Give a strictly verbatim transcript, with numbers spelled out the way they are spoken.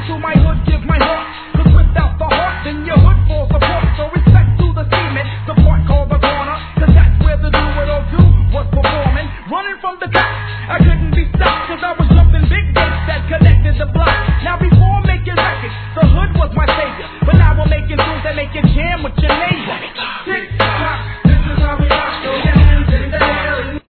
to my hood, give my heart. Cause without the heart, then your hood falls apart. So respect to the cement, the part called the corner. Cause that's where the do it or do was performing. Running from the cops, I couldn't be stopped. Cause I was jumping big gates that connected the block. Now before making records, the hood was my savior. But now we're making tunes that make you jam with your neighbor.